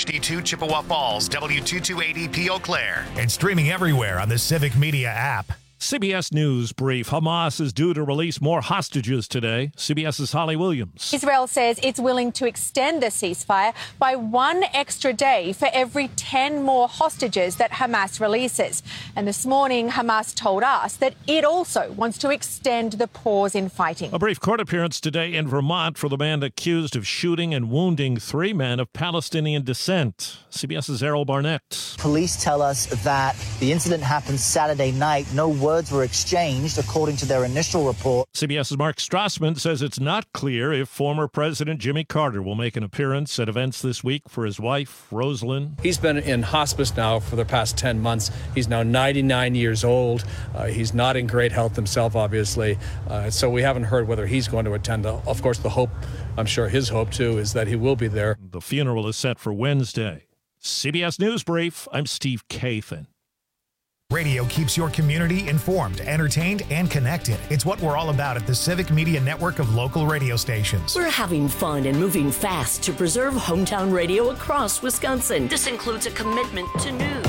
W52 Chippewa Falls, W2280P Eau Claire, and streaming everywhere on the Civic Media app. CBS News brief. Hamas is due to release more hostages today. CBS's Holly Williams. Israel says it's willing to extend the ceasefire by one extra day for every 10 more hostages that Hamas releases. And this morning, Hamas told us that it also wants to extend the pause in fighting. A brief court appearance today in Vermont for the man accused of shooting and wounding 3 men of Palestinian descent. CBS's Errol Barnett. Police tell us that the incident happened Saturday night. No words were exchanged, according to their initial report. CBS's Mark Strassman says it's not clear if former President Jimmy Carter will make an appearance at events this week for his wife, Rosalind. He's been in hospice now for the past 10 months. He's now 99 years old. He's not in great health himself, obviously. So we haven't heard whether he's going to attend. Of course, the hope, I'm sure his hope, too, is that he will be there. The funeral is set for Wednesday. CBS News Brief, I'm Steve Kathan. Radio keeps your community informed, entertained, and connected. It's what we're all about at the Civic Media Network of local radio stations. We're having fun and moving fast to preserve hometown radio across Wisconsin. This includes a commitment to news.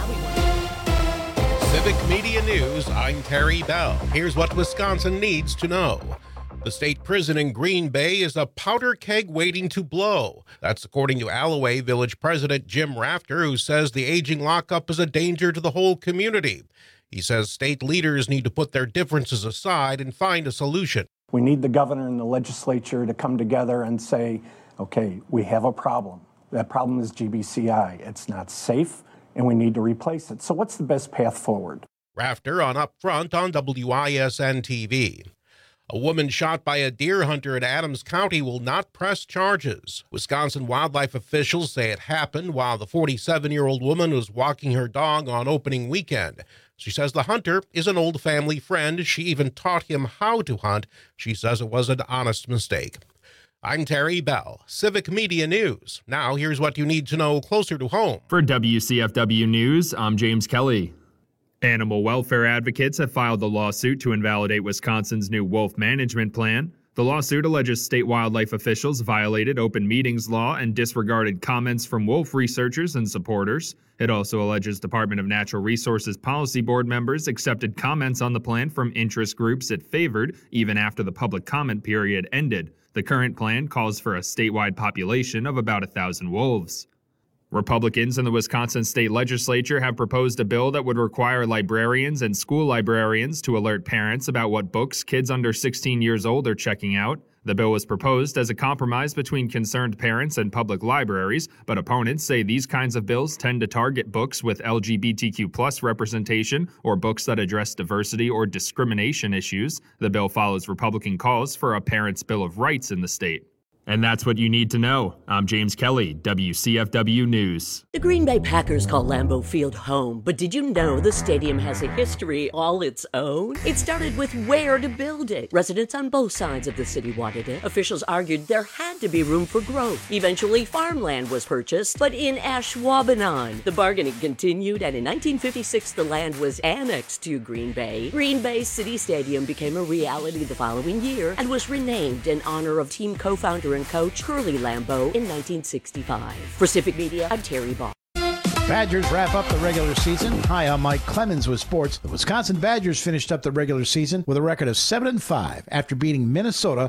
Civic Media News, I'm Terry Bell. Here's what Wisconsin needs to know. The state prison in Green Bay is a powder keg waiting to blow. That's according to Alloway Village President Jim Rafter, who says the aging lockup is a danger to the whole community. He says state leaders need to put their differences aside and find a solution. We need the governor and the legislature to come together and say, okay, we have a problem. That problem is GBCI. It's not safe, and we need to replace it. So what's the best path forward? Rafter on Up Front on WISN TV. A woman shot by a deer hunter in Adams County will not press charges. Wisconsin wildlife officials say it happened while the 47-year-old woman was walking her dog on opening weekend. She says the hunter is an old family friend. She even taught him how to hunt. She says it was an honest mistake. I'm Terry Bell, Civic Media News. Now here's what you need to know closer to home. For WCFW News, I'm James Kelly. Animal welfare advocates have filed a lawsuit to invalidate Wisconsin's new wolf management plan. The lawsuit alleges state wildlife officials violated open meetings law and disregarded comments from wolf researchers and supporters. It also alleges Department of Natural Resources Policy Board members accepted comments on the plan from interest groups it favored even after the public comment period ended. The current plan calls for a statewide population of about 1,000 wolves. Republicans in the Wisconsin state legislature have proposed a bill that would require librarians and school librarians to alert parents about what books kids under 16 years old are checking out. The bill was proposed as a compromise between concerned parents and public libraries, but opponents say these kinds of bills tend to target books with LGBTQ+ representation or books that address diversity or discrimination issues. The bill follows Republican calls for a Parents' Bill of Rights in the state. And that's what you need to know. I'm James Kelly, WCFW News. The Green Bay Packers call Lambeau Field home, but did you know the stadium has a history all its own? It started with where to build it. Residents on both sides of the city wanted it. Officials argued there had to be room for growth. Eventually, farmland was purchased, but in Ashwaubenon. The bargaining continued, and in 1956, the land was annexed to Green Bay. Green Bay City Stadium became a reality the following year and was renamed in honor of team co-founder and coach Curly Lambeau in 1965. For Civic Media, I'm Terry Ball. Badgers wrap up the regular season. Hi, I'm Mike Clemens with sports. The Wisconsin Badgers finished up the regular season with a record of 7-5 after beating Minnesota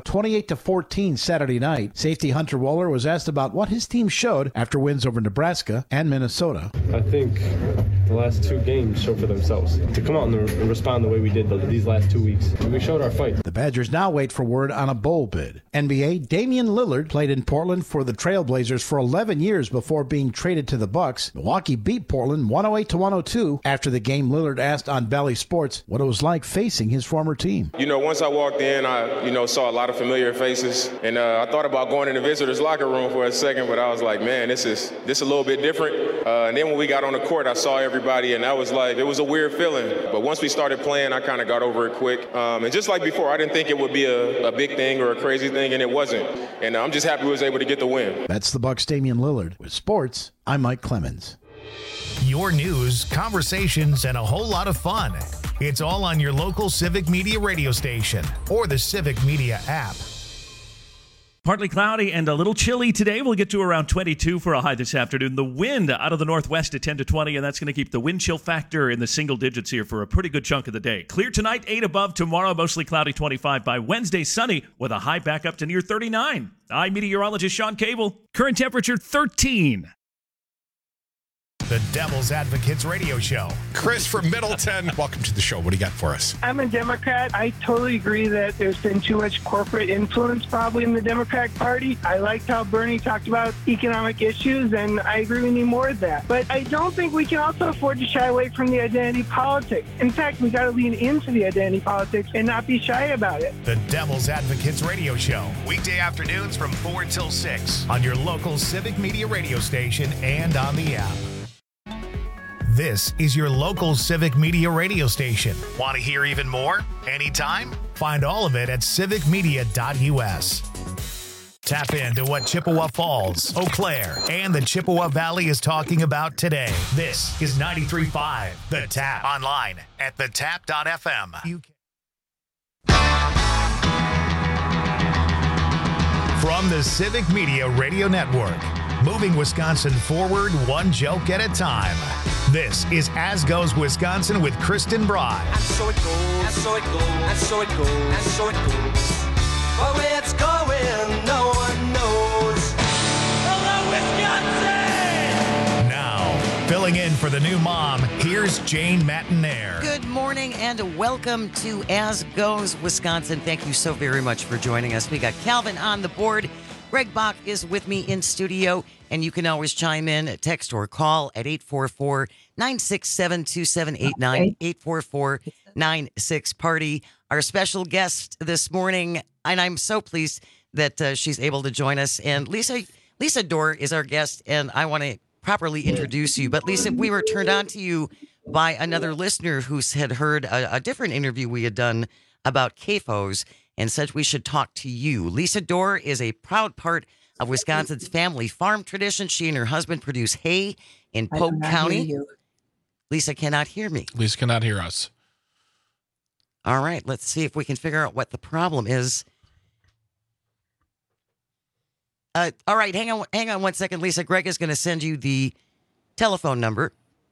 28-14 Saturday night. Safety Hunter Wohler was asked about what his team showed after wins over Nebraska and Minnesota. I think the last 2 games show for themselves. To come out and respond the way we did these last 2 weeks, we showed our fight. The Badgers now wait for word on a bowl bid. NBA, Damian Lillard played in Portland for the Trailblazers for 11 years before being traded to the Bucks. Milwaukee beat Portland 108-102. After the game, Lillard asked on Bally Sports what it was like facing his former team. Once I walked in, I saw a lot of familiar faces, and I thought about going in the visitors' locker room for a second, but I was like, man, this is a little bit different. And then when we got on the court, I saw everybody, and that was like, it was a weird feeling. But once we started playing, I kind of got over it quick. And just like before, I didn't think it would be a big thing or a crazy thing, and it wasn't. And I'm just happy we was able to get the win. That's the Bucks' Damian Lillard. With sports, I'm Mike Clemens. Your news, conversations, and a whole lot of fun. It's all on your local Civic Media radio station or the Civic Media app. Partly cloudy and a little chilly today. We'll get to around 22 for a high this afternoon. The wind out of the northwest at 10 to 20, and that's going to keep the wind chill factor in the single digits here for a pretty good chunk of the day. Clear tonight, 8 above. Tomorrow, mostly cloudy, 25. By Wednesday, sunny with a high back up to near 39. I'm meteorologist Sean Cable. Current temperature 13. The Devil's Advocates Radio Show. Chris from Middleton, welcome to the show. What do you got for us? I'm a Democrat. I totally agree that there's been too much corporate influence probably in the Democratic Party. I liked how Bernie talked about economic issues, and I agree we need more of that. But I don't think we can also afford to shy away from the identity politics. In fact, we got to lean into the identity politics and not be shy about it. The Devil's Advocates Radio Show. Weekday afternoons from 4 till 6 on your local Civic Media radio station and on the app. This is your local Civic Media radio station. Want to hear even more? Anytime? Find all of it at civicmedia.us. Tap into what Chippewa Falls, Eau Claire, and the Chippewa Valley is talking about today. This is 93.5 The Tap. Online at thetap.fm. From the Civic Media Radio Network, moving Wisconsin forward one joke at a time. This is As Goes Wisconsin with Kristen Bry. And so it goes, and so it goes, and so it goes, and so it goes. But where it's going, no one knows. Hello, Wisconsin! Now, filling in for the new mom, here's Jane Matinaire. Good morning and welcome to As Goes Wisconsin. Thank you so very much for joining us. We got Calvin on the board. Greg Bach is with me in studio, and you can always chime in, text or call at 844-967-2789, 844-96-PARTY. Our special guest this morning, and I'm so pleased that she's able to join us. And Lisa Dorr is our guest, and I want to properly introduce you. But Lisa, we were turned on to you by another listener who had heard a different interview we had done about CAFOs and said we should talk to you. Lisa Dorr is a proud part of Wisconsin's family farm tradition. She and her husband produce hay in Polk County. Lisa cannot hear me. Lisa cannot hear us. All right, let's see if we can figure out what the problem is. All right, hang on 1 second, Lisa. Greg is going to send you the telephone number.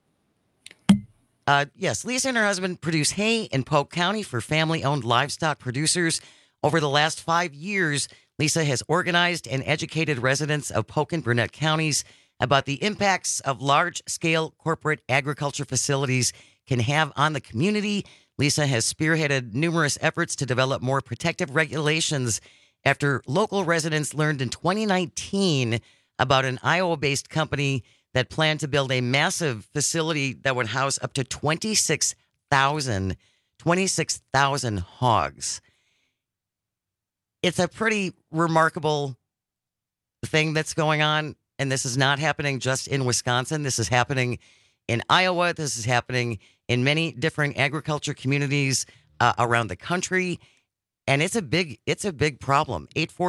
Yes, Lisa and her husband produce hay in Polk County for family-owned livestock producers. Over the last 5 years, Lisa has organized and educated residents of Polk and Burnett counties about the impacts of large-scale corporate agriculture facilities can have on the community. Lisa has spearheaded numerous efforts to develop more protective regulations after local residents learned in 2019 about an Iowa-based company that planned to build a massive facility that would house up to 26,000 hogs. It's a pretty remarkable thing that's going on, and this is not happening just in Wisconsin. This is happening in Iowa. This is happening in many different agriculture communities around the country, and it's a big problem.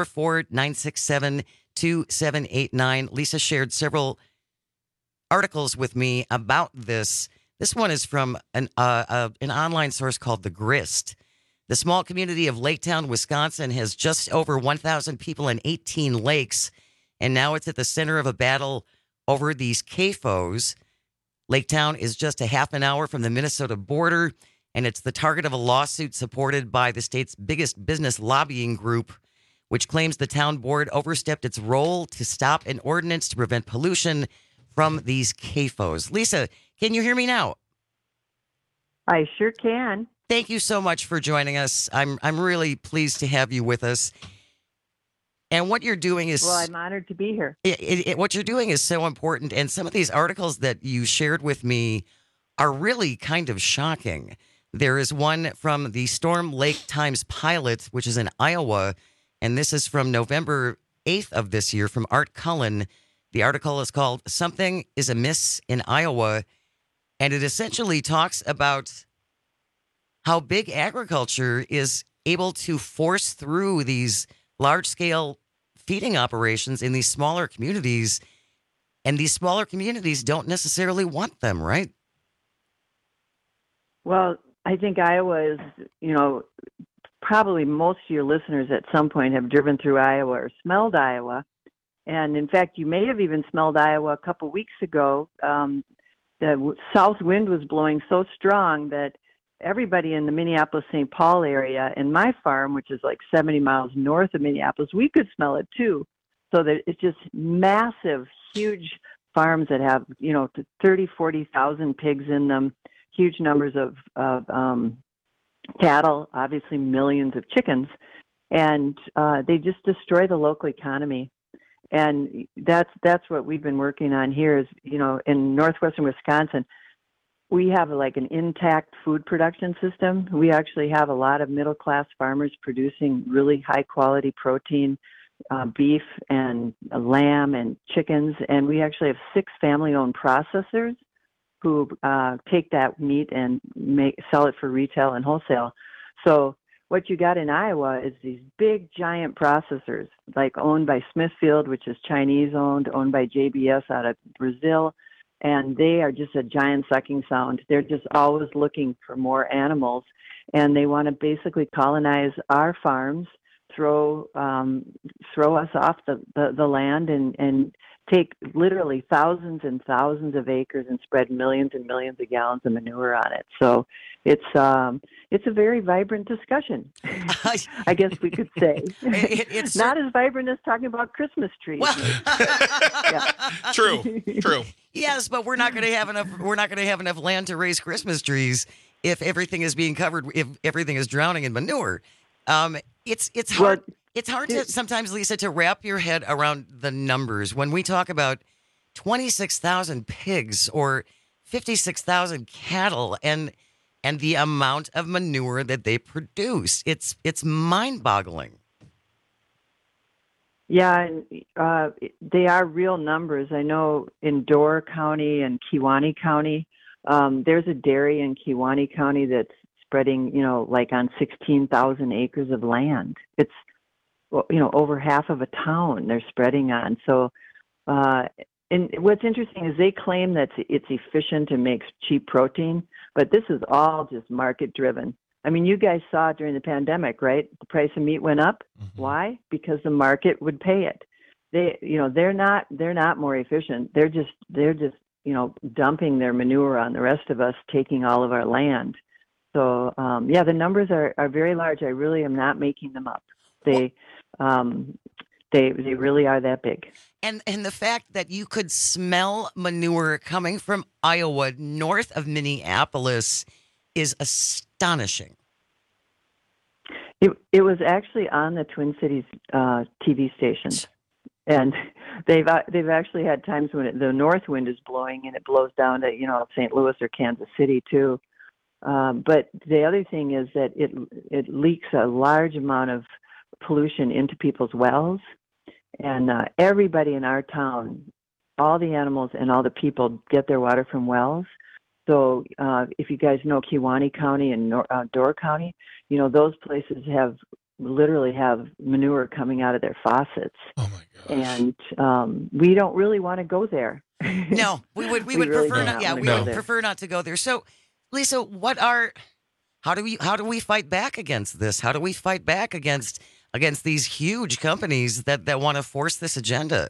844-967-2789. Lisa shared several articles with me about this. This one is from an online source called The Grist. The small community of Laketown, Wisconsin has just over 1,000 people and 18 lakes, and now it's at the center of a battle over these CAFOs. Laketown is just a half an hour from the Minnesota border, and it's the target of a lawsuit supported by the state's biggest business lobbying group, which claims the town board overstepped its role to stop an ordinance to prevent pollution from these CAFOs. Lisa, can you hear me now? I sure can. Thank you so much for joining us. I'm really pleased to have you with us. And what you're doing is... Well, I'm honored to be here. What you're doing is so important. And some of these articles that you shared with me are really kind of shocking. There is one from the Storm Lake Times Pilot, which is in Iowa. And this is from November 8th of this year from Art Cullen. The article is called Something is Amiss in Iowa. And it essentially talks about how big agriculture is able to force through these large-scale feeding operations in these smaller communities, and these smaller communities don't necessarily want them, right? Well, I think Iowa is, probably most of your listeners at some point have driven through Iowa or smelled Iowa. And in fact, you may have even smelled Iowa a couple weeks ago. The south wind was blowing so strong that everybody in the Minneapolis-St. Paul area and my farm, which is like 70 miles north of Minneapolis, we could smell it too. So that it's just massive, huge farms that have, 30, 40,000 pigs in them, huge numbers of cattle, obviously millions of chickens, and they just destroy the local economy. And that's what we've been working on here is, in northwestern Wisconsin, we have like an intact food production system. We actually have a lot of middle-class farmers producing really high-quality protein, beef and lamb and chickens. And we actually have 6 family-owned processors who take that meat and sell it for retail and wholesale. So what you got in Iowa is these big, giant processors, like owned by Smithfield, which is Chinese-owned, owned by JBS out of Brazil, and they are just a giant sucking sound. They're just always looking for more animals, and they want to basically colonize our farms, throw us off the land, and take literally thousands and thousands of acres and spread millions and millions of gallons of manure on it. So it's a very vibrant discussion, I guess we could say. It's not as vibrant as talking about Christmas trees. Well, True. Yes, but we're not going to have enough. We're not going to have enough land to raise Christmas trees if everything is being covered. If everything is drowning in manure, it's hard. It's hard to sometimes, Lisa, to wrap your head around the numbers when we talk about 26,000 pigs or 56,000 cattle and the amount of manure that they produce. It's mind-boggling. Yeah, and they are real numbers. I know in Door County and Kewaunee County, there's a dairy in Kewaunee County that's spreading, like on 16,000 acres of land. It's over half of a town they're spreading on. So, and what's interesting is they claim that it's efficient and makes cheap protein, but this is all just market driven. I mean, you guys saw it during the pandemic, right? The price of meat went up. Mm-hmm. Why? Because the market would pay it. They're not more efficient. They're just dumping their manure on the rest of us, taking all of our land. So, the numbers are very large. I really am not making them up. They really are that big. And the fact that you could smell manure coming from Iowa north of Minneapolis is astonishing. It was actually on the Twin Cities TV stations, and they've actually had times when the north wind is blowing and it blows down to St. Louis or Kansas City too. But the other thing is that it leaks a large amount of pollution into people's wells, and everybody in our town, all the animals and all the people get their water from wells. So if you guys know Kewaunee County and Door County, those places literally have manure coming out of their faucets. Oh my gosh! And we don't really want to go there. No, we would really prefer not. Yeah, we would prefer not to go there. So, Lisa, how do we fight back against this? How do we fight back against these huge companies that want to force this agenda?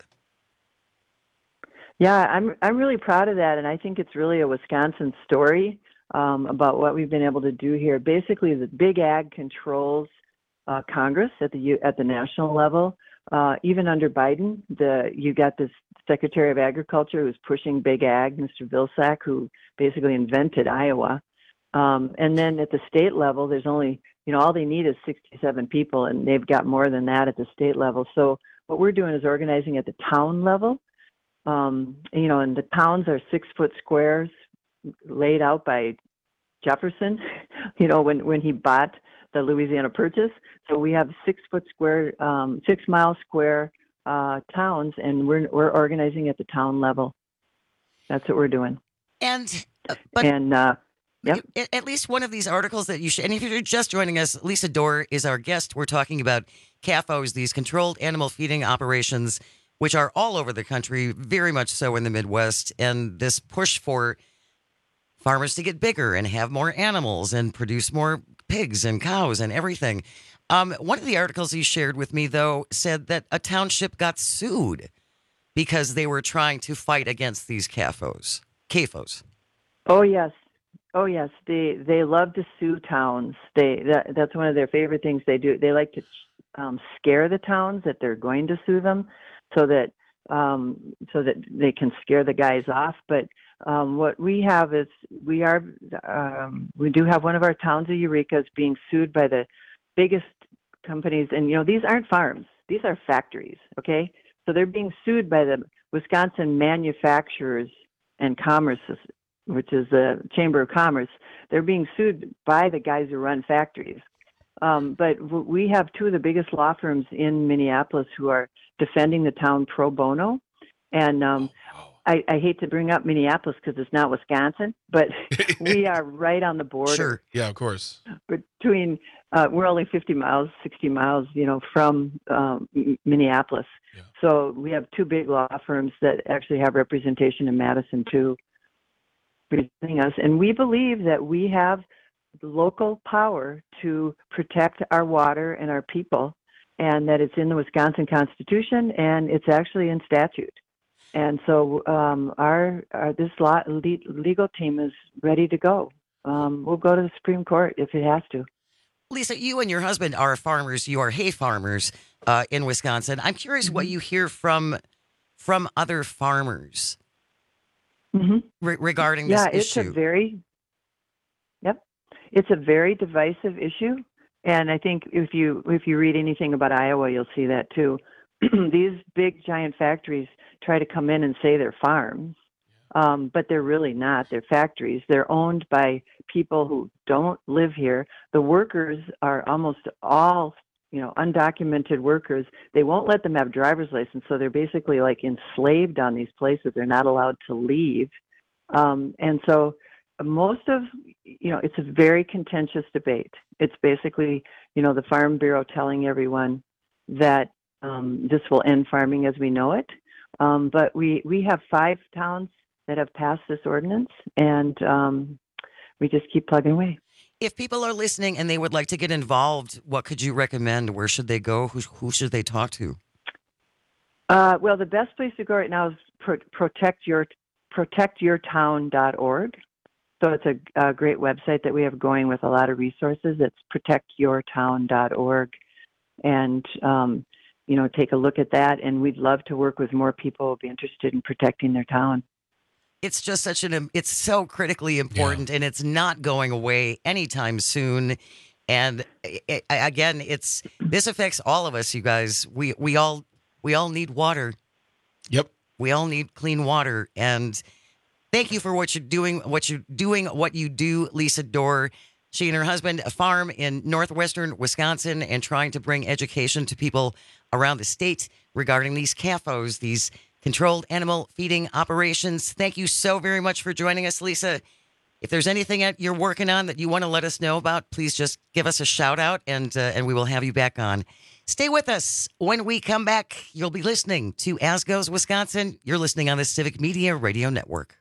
Yeah, I'm really proud of that, and I think it's really a Wisconsin story about what we've been able to do here. Basically, the Big Ag controls Congress at the national level. Even under Biden, you got this Secretary of Agriculture who's pushing Big Ag, Mr. Vilsack, who basically invented Iowa. And then at the state level, there's only all they need is 67 people, and they've got more than that at the state level. So what we're doing is organizing at the town level. And the towns are 6-foot squares laid out by Jefferson, when he bought the Louisiana Purchase. So we have 6-foot square, 6 mile square towns, and we're organizing at the town level. That's what we're doing. Yep. At least one of these articles that you should, and if you're just joining us, Lisa Dorr is our guest. We're talking about CAFOs, these controlled animal feeding operations, which are all over the country, very much so in the Midwest, and this push for farmers to get bigger and have more animals and produce more pigs and cows and everything. One of the articles you shared with me, though, said that a township got sued because they were trying to fight against these CAFOs. Oh, yes. They love to sue towns. That's one of their favorite things they do. They like to scare the towns that they're going to sue them, so that they can scare the guys off. But what we have is we do have one of our towns of Eureka is being sued by the biggest companies, and these aren't farms; these are factories. Okay, so they're being sued by the Wisconsin Manufacturers and Commerce, which is the Chamber of Commerce. They're being sued by the guys who run factories. But we have two of the biggest law firms in Minneapolis who are defending the town pro bono. And I hate to bring up Minneapolis because it's not Wisconsin, but we are right on the border. Sure. Yeah, of course. Between, we're only 60 miles, from Minneapolis. Yeah. So we have two big law firms that actually have representation in Madison too, representing us. And we believe that we have the local power to protect our water and our people, and that it's in the Wisconsin Constitution and it's actually in statute. And so this legal team is ready to go. We'll go to the Supreme Court if it has to. Lisa, you and your husband are farmers. You are hay farmers in Wisconsin. I'm curious what you hear from other farmers regarding this issue. It's a very divisive issue, and I think if you read anything about Iowa, you'll see that too. These big giant factories try to come in and say they're farms, but they're really not. They're factories. They're owned by people who don't live here. The workers are almost all undocumented workers. They won't let them have driver's license, so they're basically like enslaved on these places. They're not allowed to leave, and so most of it's a very contentious debate. It's basically the Farm Bureau telling everyone that this will end farming as we know it. But we have 5 towns that have passed this ordinance, and we just keep plugging away. If people are listening and they would like to get involved, what could you recommend? Where should they go? Who should they talk to? Well, the best place to go right now is protectyourtown.org. So it's a great website that we have going with a lot of resources. It's protectyourtown.org, and take a look at that. And we'd love to work with more people who will be interested in protecting their town. It's just it's so critically important, and it's not going away anytime soon. And this affects all of us, you guys. We all need water. Yep. We all need clean water, and thank you for what you do, Lisa Dorr. She and her husband farm in northwestern Wisconsin and trying to bring education to people around the state regarding these CAFOs, these controlled animal feeding operations. Thank you so very much for joining us, Lisa. If there's anything that you're working on that you want to let us know about, please just give us a shout out, and we will have you back on. Stay with us. When we come back, you'll be listening to As Goes Wisconsin. You're listening on the Civic Media Radio Network.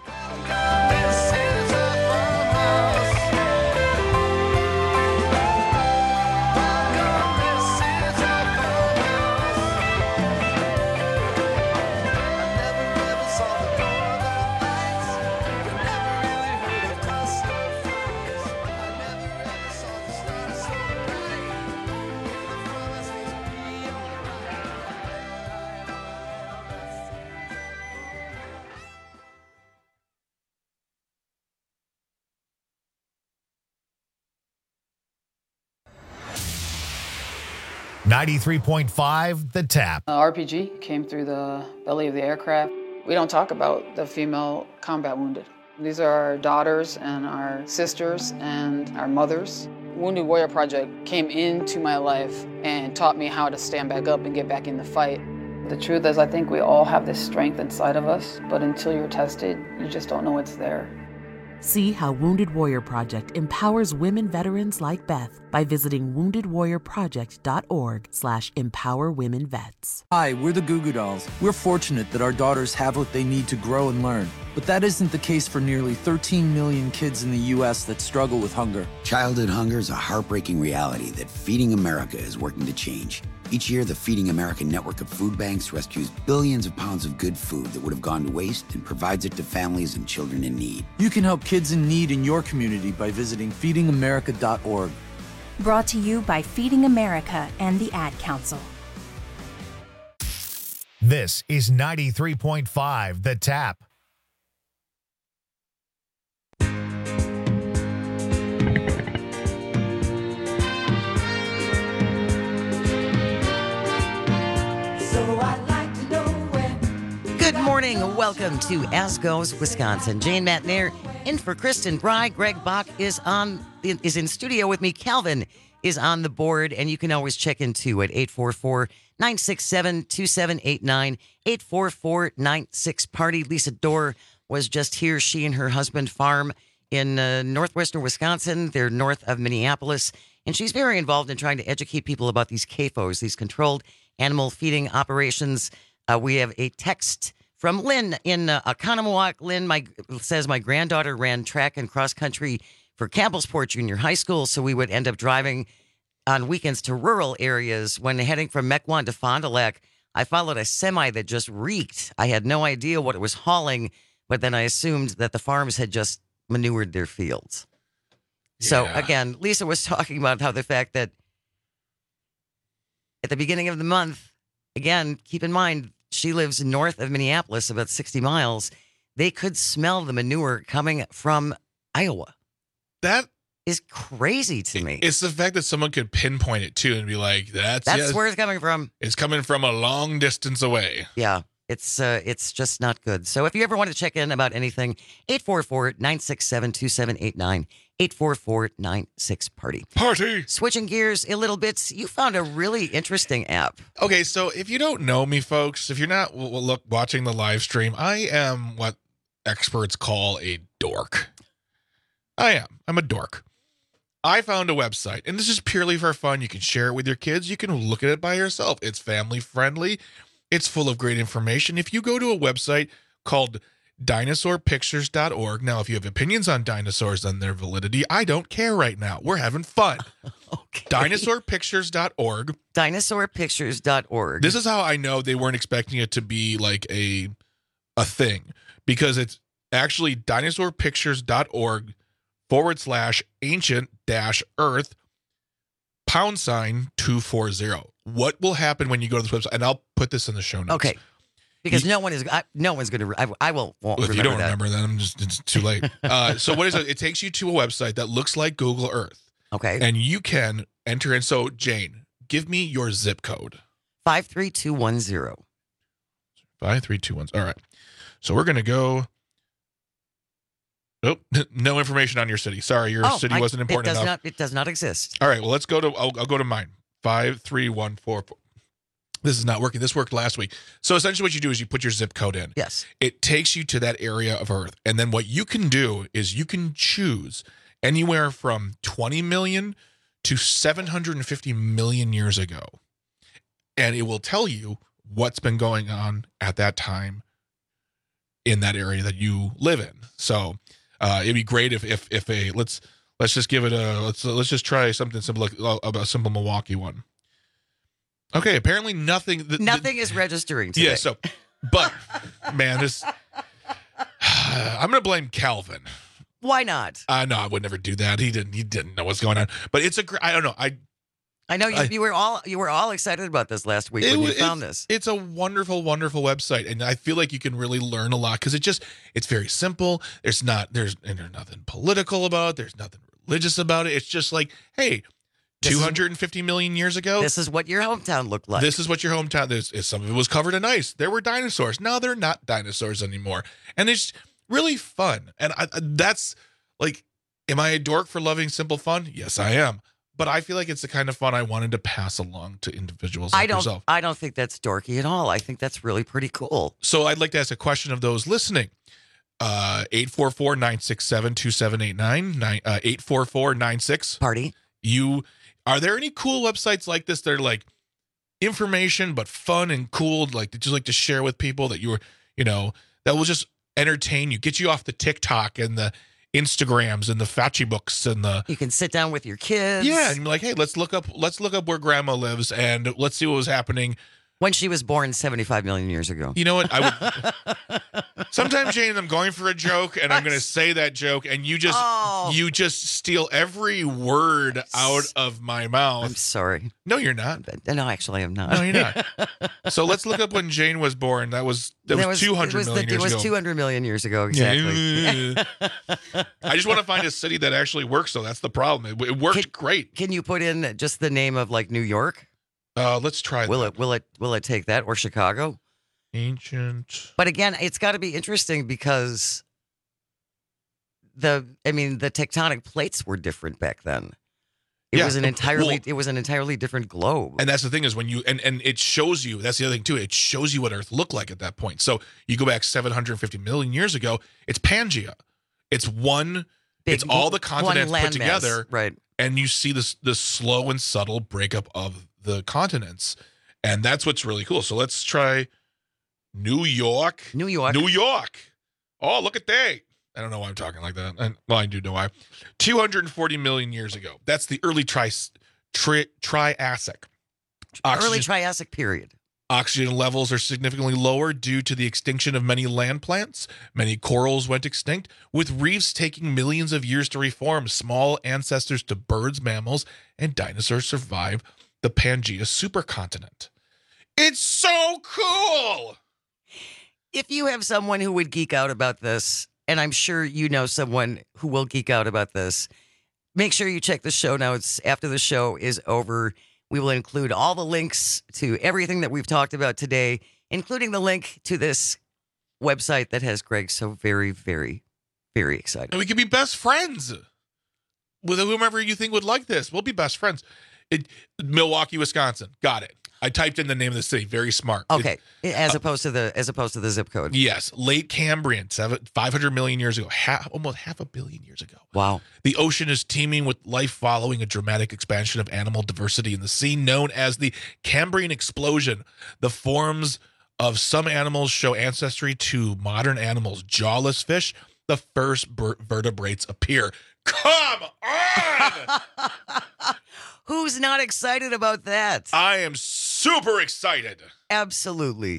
.5, The Tap. RPG came through the belly of the aircraft. We don't talk about the female combat wounded. These are our daughters and our sisters and our mothers. Wounded Warrior Project came into my life and taught me how to stand back up and get back in the fight. The truth is, I think we all have this strength inside of us, but until you're tested, you just don't know it's there. See how Wounded Warrior Project empowers women veterans like Beth by visiting woundedwarriorproject.org/empowerwomenvets. Hi, we're the Goo Goo Dolls. We're fortunate that our daughters have what they need to grow and learn. But that isn't the case for nearly 13 million kids in the U.S. that struggle with hunger. Childhood hunger is a heartbreaking reality that Feeding America is working to change. Each year, the Feeding America network of food banks rescues billions of pounds of good food that would have gone to waste and provides it to families and children in need. You can help kids in need in your community by visiting feedingamerica.org. Brought to you by Feeding America and the Ad Council. This is 93.5 The Tap. Good morning. Welcome to As Goes Wisconsin. Jane Matnair in for Kristen Bry. Greg Bach is in studio with me. Calvin is on the board, and you can always check in too at 844-967-2789, 844-96-PARTY. Lisa Dorr was just here. She and her husband farm in northwestern Wisconsin. They're north of Minneapolis, and she's very involved in trying to educate people about these CAFOs, these controlled animal feeding operations. We have a text from Lynn in Oconomowoc. Lynn says, my granddaughter ran track and cross country for Campbellsport Junior High School, so we would end up driving on weekends to rural areas. When heading from Mequon to Fond du Lac, I followed a semi that just reeked. I had no idea what it was hauling, but then I assumed that the farms had just manured their fields. Yeah. So again, Lisa was talking about how the fact that at the beginning of the month, again, keep in mind, she lives north of Minneapolis, about 60 miles. They could smell the manure coming from Iowa. That is crazy to me. It's the fact that someone could pinpoint it, too, and be like, that's where it's coming from. It's coming from a long distance away. Yeah, it's just not good. So if you ever want to check in about anything, 844-967-2789. 844-96-PARTY. Party! Switching gears a little bit, you found a really interesting app. Okay, so if you don't know me, folks, if you're not watching the live stream, I am what experts call a dork. I'm a dork. I found a website, and this is purely for fun. You can share it with your kids. You can look at it by yourself. It's family friendly. It's full of great information. If you go to a website called dinosaurpictures.org. Now, if you have opinions on dinosaurs and their validity, I don't care right now. We're having fun. Okay. Dinosaurpictures.org. Dinosaurpictures.org. This is how I know they weren't expecting it to be like a thing, because it's actually dinosaurpictures.org/ancient-earth #240. What will happen when you go to this website? And I'll put this in the show notes. Okay. Because no one's going to. I won't if remember you don't that. remember that, it's too late. So what is it? It takes you to a website that looks like Google Earth. Okay. And you can enter in. So, Jane, give me your zip code. 53210. 53210. All right. So we're going to go. Nope. No information on your city. Sorry, your city wasn't important enough. It does not exist. All right. Well, let's go to. I'll go to mine. 53144. This is not working. This worked last week. So essentially what you do is you put your zip code in. Yes. It takes you to that area of Earth. And then what you can do is you can choose anywhere from 20 million to 750 million years ago. And it will tell you what's been going on at that time in that area that you live in. So it'd be great if let's just give it let's just try something simple, like a simple Milwaukee one. Okay, apparently nothing is registering today. Yeah, so, but, man, I'm going to blame Calvin. Why not? No, I would never do that. He didn't know what's going on. But it's I don't know. I know you were all excited about this last week when you found this. It's a wonderful, wonderful website, and I feel like you can really learn a lot because it's very simple. There's nothing political about it. There's nothing religious about it. It's just like, hey, 250 million years ago. This is what your hometown looked like. This is what your hometown is. Some of it was covered in ice. There were dinosaurs. Now they're not dinosaurs anymore. And it's really fun. And that's like, am I a dork for loving simple fun? Yes, I am. But I feel like it's the kind of fun I wanted to pass along to individuals like yourself. I don't think that's dorky at all. I think that's really pretty cool. So I'd like to ask a question of those listening. 844-967-2789, 844-96 party. Are there any cool websites like this that are like information but fun and cool, like that you like to share with people that that will just entertain you, get you off the TikTok and the Instagrams and the Fauci books and the. You can sit down with your kids. Yeah, and be like, hey, let's look up where Grandma lives and let's see what was happening when she was born 75 million years ago. You know what? I would. Sometimes, Jane, I'm going for a joke and I'm going to say that joke, and you just steal every word out of my mouth. I'm sorry. No, you're not. No, actually, I'm not. No, you're not. So let's look up when Jane was born. That was 200 million years ago. It was 200 million years ago, exactly. Yeah. I just want to find a city that actually works, though. That's the problem. It worked great. Can you put in just the name of like New York? Let's try that. Will it take that, or Chicago? Ancient. But again, it's got to be interesting because the tectonic plates were different back then. It was an entirely different globe. And that's the thing is when you and it shows you, that's the other thing too, it shows you what Earth looked like at that point. So you go back 750 million years ago, it's Pangea. It's it's all the continents put together. Right. And you see the slow and subtle breakup of the continents. And that's what's really cool. So let's try New York. Oh, look at that. I don't know why I'm talking like that. Well, I do know why. 240 million years ago. That's the early Triassic. Early Triassic period. Oxygen levels are significantly lower due to the extinction of many land plants. Many corals went extinct, with reefs taking millions of years to reform. Small ancestors to birds, mammals, and dinosaurs survive the Pangea supercontinent. It's so cool! If you have someone who would geek out about this, and I'm sure you know someone who will geek out about this, make sure you check the show notes after the show is over. We will include all the links to everything that we've talked about today, including the link to this website that has Greg so very, very, very excited. And we can be best friends with whomever you think would like this. We'll be best friends. Milwaukee, Wisconsin. Got it. I typed in the name of the city. Very smart. Okay, as opposed to the zip code. Yes, late Cambrian, 500 million years ago, almost half a billion years ago. Wow. The ocean is teeming with life following a dramatic expansion of animal diversity in the sea, known as the Cambrian explosion. The forms of some animals show ancestry to modern animals. Jawless fish, the first vertebrates appear. Come on! Who's not excited about that? I am super excited. Absolutely.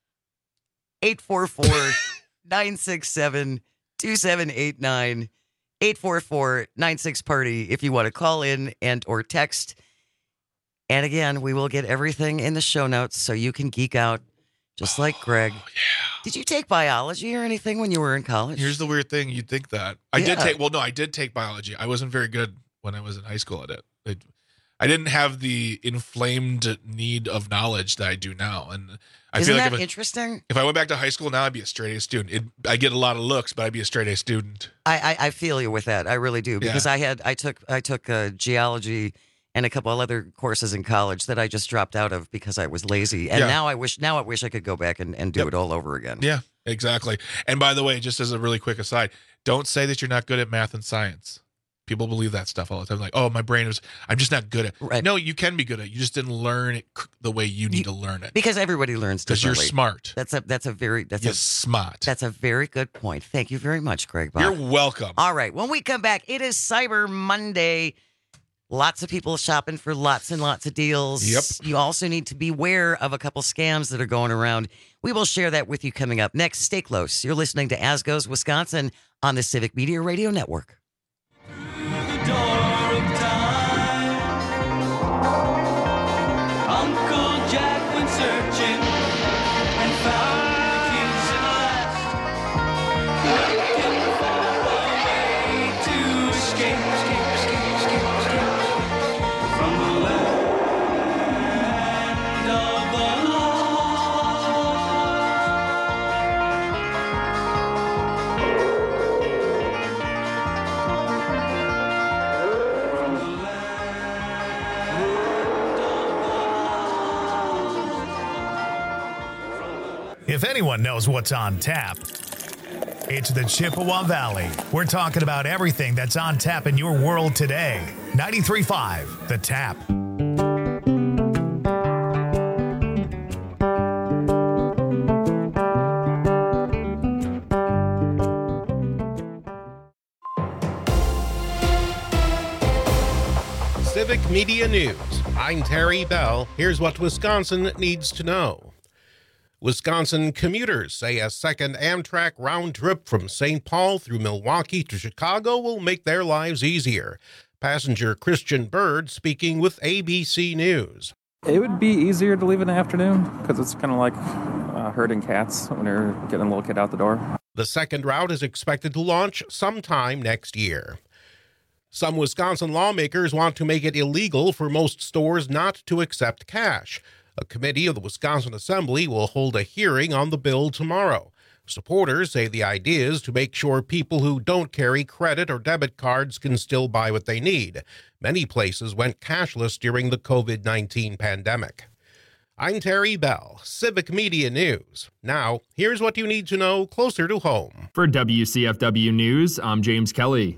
844-967-2789. 844-96-PARTY if you want to call in and or text. And again, we will get everything in the show notes so you can geek out just like Greg. Yeah. Did you take biology or anything when you were in college? Here's the weird thing. You'd think that. I did take biology. I wasn't very good when I was in high school at it. I didn't have the inflamed need of knowledge that I do now. And I Isn't feel like that interesting? If I went back to high school now, I'd be a straight A student. I get a lot of looks, but I'd be a straight A student. I feel you with that. I really do. Because I took geology and a couple of other courses in college that I just dropped out of because I was lazy. And now I wish I could go back and do it all over again. Yeah, exactly. And by the way, just as a really quick aside, don't say that you're not good at math and science. People believe that stuff all the time. Like, oh, I'm just not good at it. Right. No, you can be good at it. You just didn't learn it the way you need to learn it. Because everybody learns differently. Because you're smart. That's smart. That's a very good point. Thank you very much, Greg Bob. You're welcome. All right. When we come back, it is Cyber Monday. Lots of people shopping for lots and lots of deals. Yep. You also need to beware of a couple scams that are going around. We will share that with you coming up next. Stay close. You're listening to As Goes Wisconsin on the Civic Media Radio Network. Uncle Jack went searching and found the kids at last, looking for a way to escape from the land of the If anyone knows what's on tap, It's the Chippewa Valley. We're talking about everything that's on tap in your world today. 93.5 The Tap. Civic Media News. I'm Terry Bell. Here's what Wisconsin needs to know. Wisconsin commuters say a second Amtrak round trip from St. Paul through Milwaukee to Chicago will make their lives easier. Passenger Christian Bird speaking with ABC News. It would be easier to leave in the afternoon because it's kind of like herding cats when you're getting a little kid out the door. The second route is expected to launch sometime next year. Some Wisconsin lawmakers want to make it illegal for most stores not to accept cash. A committee of the Wisconsin Assembly will hold a hearing on the bill tomorrow. Supporters say the idea is to make sure people who don't carry credit or debit cards can still buy what they need. Many places went cashless during the COVID-19 pandemic. I'm Terry Bell, Civic Media News. Now, here's what you need to know closer to home. For WCFW News, I'm James Kelly.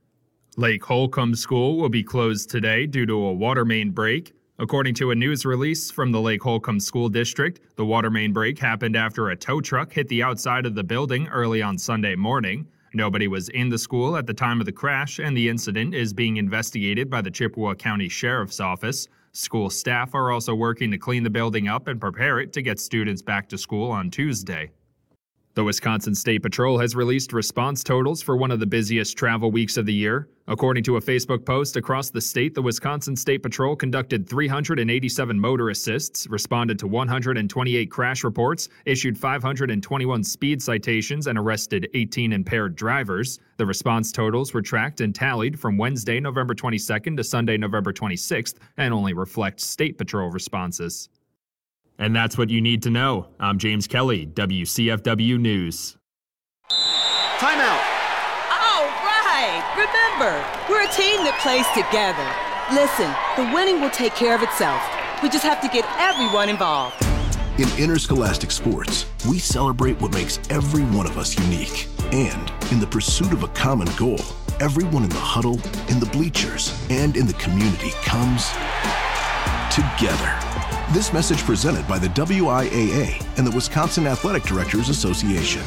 Lake Holcomb School will be closed today due to a water main break. According to a news release from the Lake Holcomb School District, the water main break happened after a tow truck hit the outside of the building early on Sunday morning. Nobody was in the school at the time of the crash, and the incident is being investigated by the Chippewa County Sheriff's Office. School staff are also working to clean the building up and prepare it to get students back to school on Tuesday. The Wisconsin State Patrol has released response totals for one of the busiest travel weeks of the year. According to a Facebook post across the state, the Wisconsin State Patrol conducted 387 motor assists, responded to 128 crash reports, issued 521 speed citations, and arrested 18 impaired drivers. The response totals were tracked and tallied from Wednesday, November 22nd to Sunday, November 26th, and only reflect State Patrol responses. And that's what you need to know. I'm James Kelly, WCFW News. Timeout. All right. Remember, we're a team that plays together. Listen, the winning will take care of itself. We just have to get everyone involved. In interscholastic sports, we celebrate what makes every one of us unique. And in the pursuit of a common goal, everyone in the huddle, in the bleachers, and in the community comes together. This message presented by the WIAA and the Wisconsin Athletic Directors Association.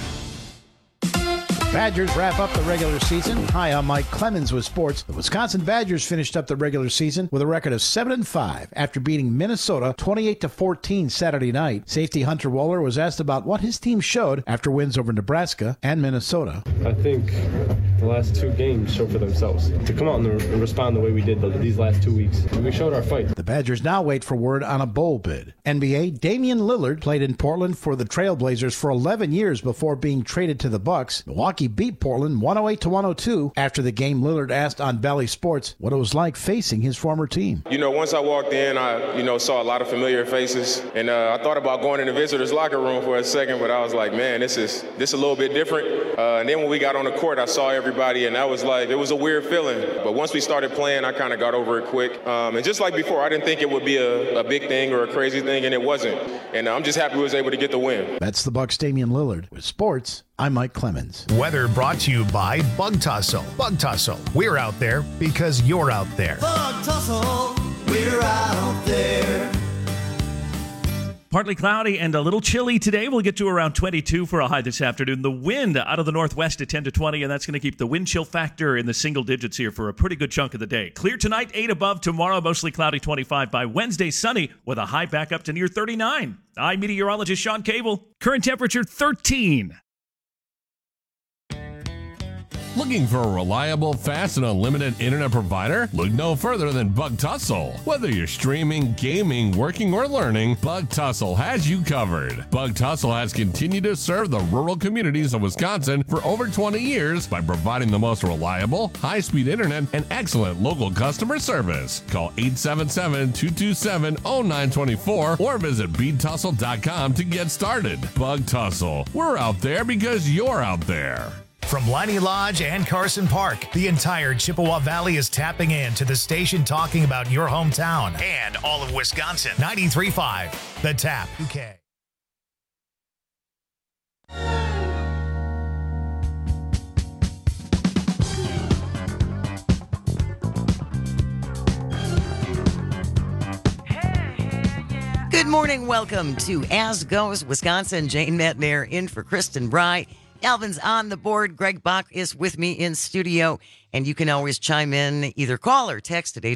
Badgers wrap up the regular season. Hi, I'm Mike Clemens with sports. The Wisconsin Badgers finished up the regular season with a record of 7-5 after beating Minnesota 28-14 Saturday night. Safety Hunter Wohler was asked about what his team showed after wins over Nebraska and Minnesota. I think the last two games show for themselves. To come out and respond the way we did these last 2 weeks, we showed our fight. The Badgers now wait for word on a bowl bid. NBA, Damian Lillard played in Portland for the Trailblazers for 11 years before being traded to the Bucks. Milwaukee beat Portland 108-102. After the game, Lillard asked on Bally Sports what it was like facing his former team. You know, once I walked in, I saw a lot of familiar faces, and I thought about going in the visitors' locker room for a second, but I was like, man, this is a little bit different. And then when we got on the court, I saw everybody, and that was like, it was a weird feeling. But once we started playing, I kind of got over it quick. And just like before, I didn't think it would be a big thing or a crazy thing, and it wasn't. And I'm just happy we was able to get the win. That's the Bucks' Damian Lillard. With sports, I'm Mike Clemens. Weather brought to you by Bug Tussle. Bug Tussle. We're out there because you're out there. Bug Tussle. We're out there. Partly cloudy and a little chilly today. We'll get to around 22 for a high this afternoon. The wind out of the northwest at 10 to 20, and that's going to keep the wind chill factor in the single digits here for a pretty good chunk of the day. Clear tonight, 8 above. Tomorrow, mostly cloudy, 25. By Wednesday, sunny with a high back up to near 39. I'm meteorologist Sean Cable. Current temperature 13. Looking for a reliable, fast, and unlimited internet provider? Look no further than Bug Tussle. Whether you're streaming, gaming, working, or learning, Bug Tussle has you covered. Bug Tussle has continued to serve the rural communities of Wisconsin for over 20 years by providing the most reliable, high-speed internet and excellent local customer service. Call 877-227-0924 or visit beadtussle.com to get started. Bug Tussle. We're out there because you're out there. From Leinie Lodge and Carson Park, the entire Chippewa Valley is tapping in to the station talking about your hometown and all of Wisconsin. 93.5 The Tap. UK. morning. Welcome to As Goes Wisconsin. Jane Metnair in for Kristen Bry. Alvin's on the board. Greg Bach is with me in studio. And you can always chime in, either call or text at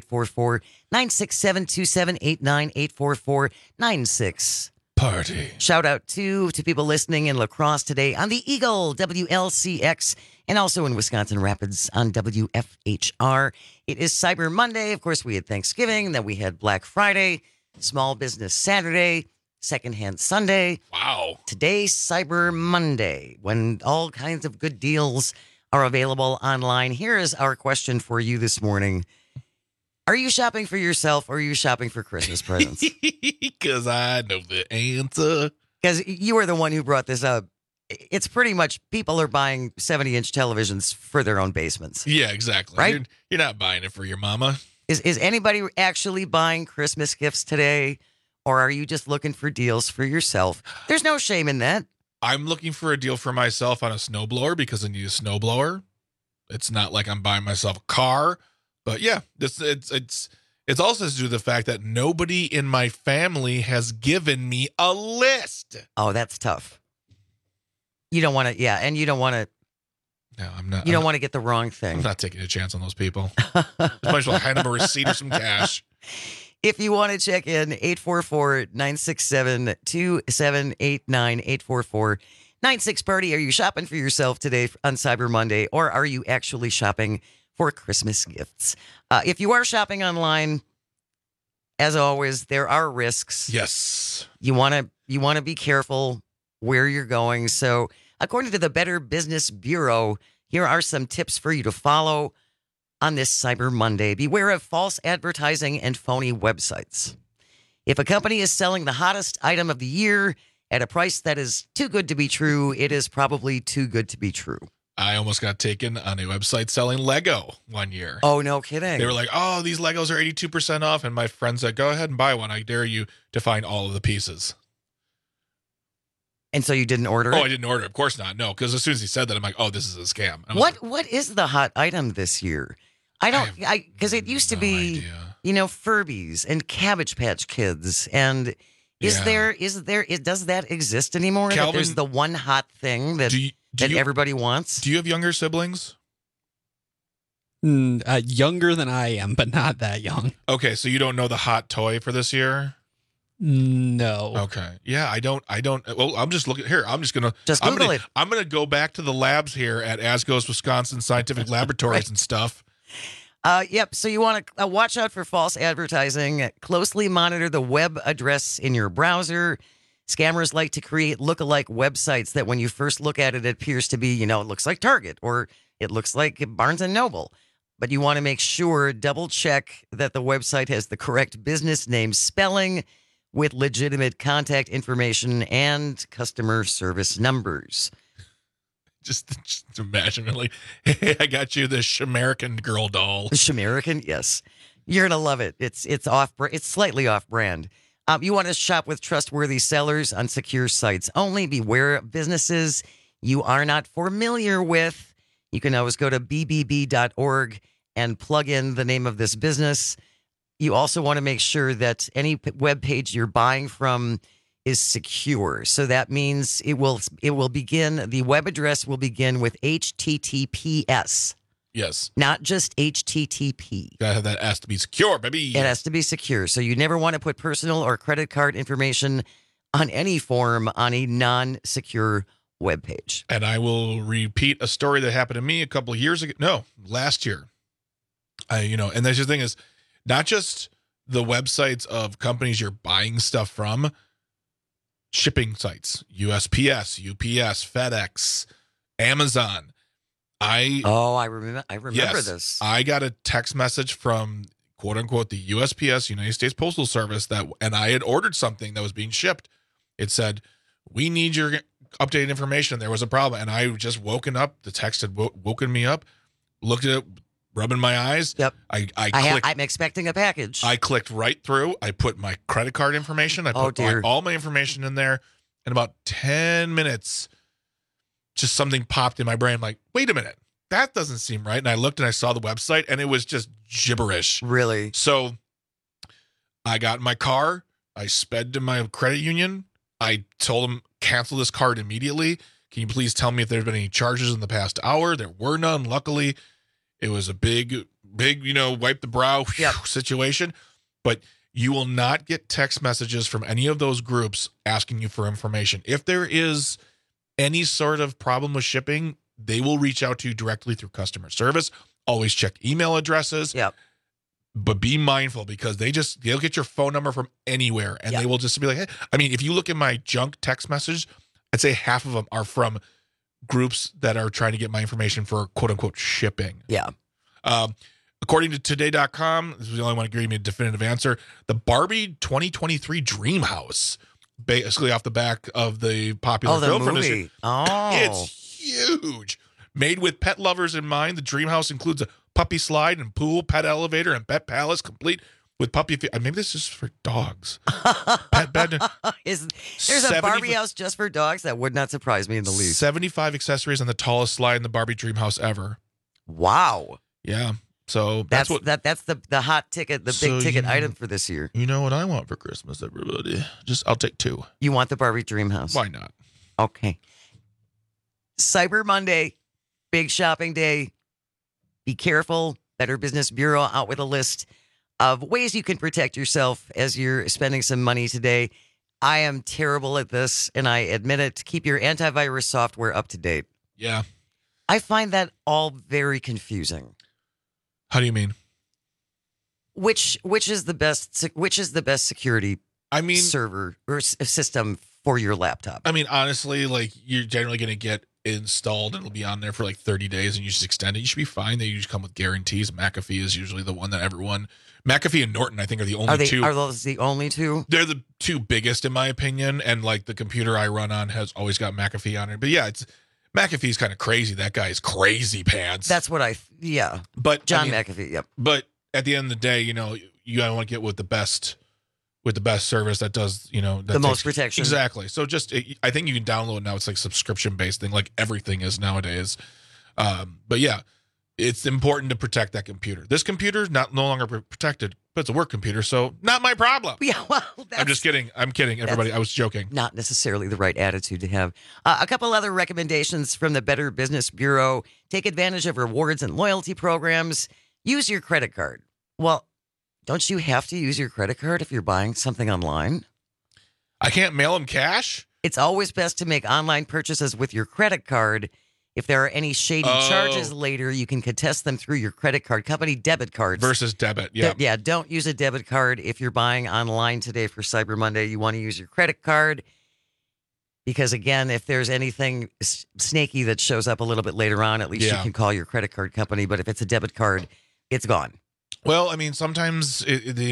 844-967-2789, 844-96. Party. Shout out to people listening in La Crosse today on the Eagle, WLCX, and also in Wisconsin Rapids on WFHR. It is Cyber Monday. Of course, we had Thanksgiving, then we had Black Friday, Small Business Saturday, Secondhand Sunday. Wow. Today's Cyber Monday, when all kinds of good deals are available online. Here is our question for you this morning. Are you shopping for yourself or are you shopping for Christmas presents? Because I know the answer. Because you were the one who brought this up. It's pretty much people are buying 70-inch televisions for their own basements. Yeah, exactly. Right? You're not buying it for your mama. Is anybody actually buying Christmas gifts today? Or are you just looking for deals for yourself? There's no shame in that. I'm looking for a deal for myself on a snowblower because I need a snowblower. It's not like I'm buying myself a car. But yeah, it's also due to the fact that nobody in my family has given me a list. Oh, that's tough. You don't want to, yeah, and you don't want to. No, I'm not. You don't want to get the wrong thing. I'm not taking a chance on those people. Just might as well hand them a receipt or some cash. If you want to check in, 844-967-2789, 844-96-PARTY. Are you shopping for yourself today on Cyber Monday, or are you actually shopping for Christmas gifts? If you are shopping online, as always, there are risks. Yes. You want to be careful where you're going. So, according to the Better Business Bureau, here are some tips for you to follow on this Cyber Monday. Beware of false advertising and phony websites. If a company is selling the hottest item of the year at a price that is too good to be true, it is probably too good to be true. I almost got taken on a website selling Lego one year. Oh, no kidding. They were like, oh, these Legos are 82% off. And my friend said, go ahead and buy one. I dare you to find all of the pieces. And so you didn't order it? Oh, I didn't order it. Of course not. No, because as soon as he said that, I'm like, oh, this is a scam. What is the hot item this year? Because it used to be, Furbies and Cabbage Patch Kids. And does that exist anymore? Calvin, that there's the one hot thing that everybody wants? Do you have younger siblings? Younger than I am, but not that young. Okay, so you don't know the hot toy for this year? No. Okay. Yeah, I don't. Well, I'm just looking here. I'm just going to. Just Google it. I'm going to go back to the labs here at As Goes Wisconsin Scientific Laboratories Right. and stuff. Yep. So you want to watch out for false advertising. Closely monitor the web address in your browser. Scammers like to create lookalike websites that when you first look at it, it appears to be, it looks like Target or it looks like Barnes & Noble. But you want to make sure, double check that the website has the correct business name spelling with legitimate contact information and customer service numbers. Just imagine, like, hey, I got you this Shamerican girl doll. Shamerican, yes. You're gonna love it. It's slightly off brand. You want to shop with trustworthy sellers on secure sites only. Beware of businesses you are not familiar with. You can always go to bbb.org and plug in the name of this business. You also want to make sure that any web page you're buying from is secure. So that means the web address will begin with HTTPS. Yes. Not just HTTP. Gotta have that has to be secure, baby. It has to be secure. So you never want to put personal or credit card information on any form on a non-secure web page. And I will repeat a story that happened to me a couple of years ago. No, last year. And that's the thing is, not just the websites of companies you're buying stuff from, shipping sites, USPS, UPS, FedEx, Amazon. I remember this. I got a text message from quote unquote the USPS, United States Postal Service, and I had ordered something that was being shipped. It said, "We need your updated information." There was a problem, and I just woken up. The text had woken me up. Looked at it, rubbing my eyes. Yep. I'm expecting a package. I clicked right through. I put my credit card information. I put all my information in there. In about 10 minutes, just something popped in my brain. I'm like, wait a minute. That doesn't seem right. And I looked and I saw the website and it was just gibberish. Really? So I got in my car, I sped to my credit union. I told them, cancel this card immediately. Can you please tell me if there's been any charges in the past hour? There were none. Luckily, it was a big, wipe the brow situation. But you will not get text messages from any of those groups asking you for information. If there is any sort of problem with shipping, they will reach out to you directly through customer service. Always check email addresses. Yep. But be mindful because they'll get your phone number from anywhere and they will just be like, hey, I mean, if you look at my junk text message, I'd say half of them are from groups that are trying to get my information for quote unquote shipping. Yeah. According to today.com, this is the only one to give me a definitive answer. The Barbie 2023 Dream House, basically off the back of the popular film from this year. It's huge. Made with pet lovers in mind, the Dream House includes a puppy slide and pool, pet elevator, and pet palace, complete with puppy. Maybe this is for dogs. Pet bed. There's a Barbie house just for dogs? That would not surprise me in the least. 75 accessories on the tallest slide in the Barbie Dream House ever. Wow. Yeah. So that's the hot ticket, the big ticket item for this year. You know what I want for Christmas, everybody? I'll take 2. You want the Barbie Dream House? Why not? Okay. Cyber Monday, big shopping day. Be careful. Better Business Bureau out with a list of ways you can protect yourself as you're spending some money today. I am terrible at this, and I admit it. Keep your antivirus software up to date. Yeah. I find that all very confusing. How do you mean? Which is the best security server or system for your laptop? I mean, honestly, like you're generally going to get installed and it'll be on there for like 30 days and you just extend it. You should be fine. They usually come with guarantees. McAfee is usually the one that McAfee and Norton, I think, are the only two. Are those the only two? They're the two biggest in my opinion. And like the computer I run on has always got McAfee on it. But yeah, McAfee's kind of crazy. That guy is crazy pants. That's what But John McAfee, yep. But at the end of the day, you gotta want to get with the best service that does, the most protection. Exactly. So I think you can download it now. It's like subscription based thing, like everything is nowadays. But yeah, it's important to protect that computer. This computer no longer protected, but it's a work computer, so not my problem. Yeah, well, I'm just kidding. I'm kidding, everybody. I was joking. Not necessarily the right attitude to have. A couple other recommendations from the Better Business Bureau. Take advantage of rewards and loyalty programs. Use your credit card. Well, don't you have to use your credit card if you're buying something online? I can't mail them cash? It's always best to make online purchases with your credit card. If there are any shady charges later, you can contest them through your credit card company debit cards. Versus debit, yeah. Yeah, don't use a debit card if you're buying online today for Cyber Monday. You want to use your credit card because, again, if there's anything snaky that shows up a little bit later on, at least you can call your credit card company. But if it's a debit card, it's gone. Well, I mean, sometimes,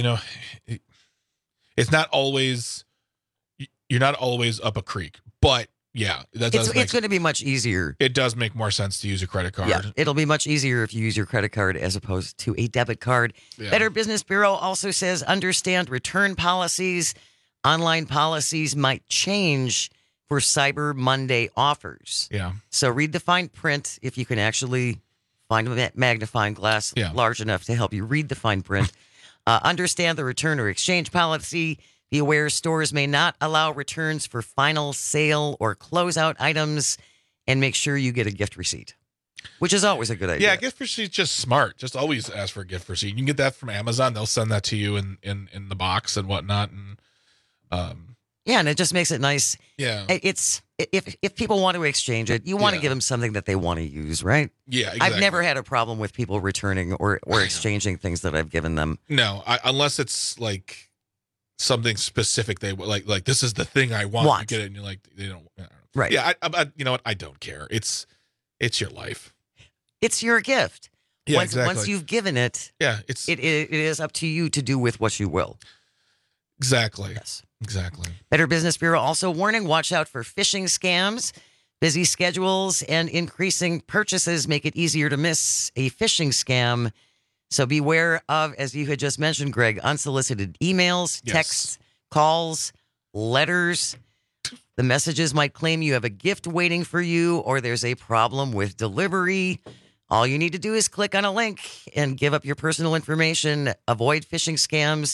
it's not always, you're not always up a creek, but yeah, it's going to be much easier. It does make more sense to use a credit card. Yeah, it'll be much easier if you use your credit card as opposed to a debit card. Yeah. Better Business Bureau also says understand return policies. Online policies might change for Cyber Monday offers. Yeah. So read the fine print if you can actually find a magnifying glass large enough to help you read the fine print. Understand the return or exchange policy. Be aware stores may not allow returns for final sale or closeout items, and make sure you get a gift receipt, which is always a good idea. Yeah, gift receipt's just smart. Just always ask for a gift receipt. You can get that from Amazon. They'll send that to you in the box and whatnot. And yeah, and it just makes it nice. Yeah, it's if people want to exchange it, you want to give them something that they want to use, right? Yeah, exactly. I've never had a problem with people returning or exchanging things that I've given them. No, unless it's like something specific they like this is the thing I want. You get it and you're like, they don't. Right. Yeah, I you know what? I don't care. It's your life. It's your gift. Yeah, Once you've given it, it is up to you to do with what you will. Exactly. Yes. Exactly. Better Business Bureau also warning, watch out for phishing scams. Busy schedules and increasing purchases make it easier to miss a phishing scam. So beware of, as you had just mentioned, Greg, unsolicited emails, texts, calls, letters. The messages might claim you have a gift waiting for you or there's a problem with delivery. All you need to do is click on a link and give up your personal information. Avoid phishing scams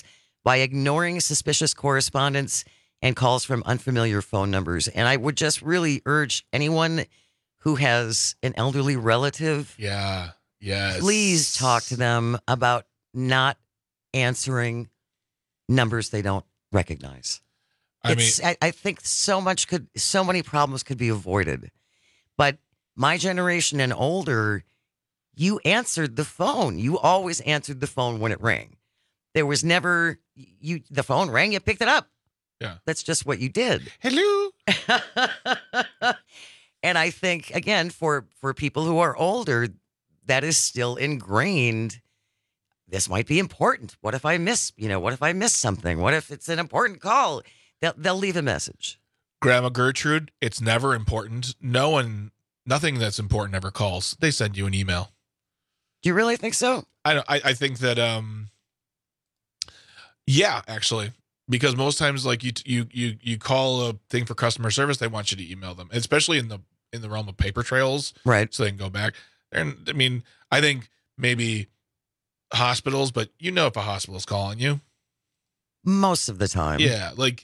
by ignoring suspicious correspondence and calls from unfamiliar phone numbers. And I would just really urge anyone who has an elderly relative, please talk to them about not answering numbers they don't recognize. I think so many problems could be avoided. But my generation and older, you answered the phone. You always answered the phone when it rang. There was never the phone rang, you picked it up. Yeah. That's just what you did. Hello. And I think, again, for people who are older, that is still ingrained. This might be important. What if I miss something? What if it's an important call? They'll leave a message. Grandma Gertrude, it's never important. Nothing that's important ever calls. They send you an email. Do you really think so? I think that yeah, actually. Because most times, like you call a thing for customer service, they want you to email them, especially in the realm of paper trails, right? So they can go back. And I mean, I think maybe hospitals, but if a hospital is calling you, most of the time, yeah. Like,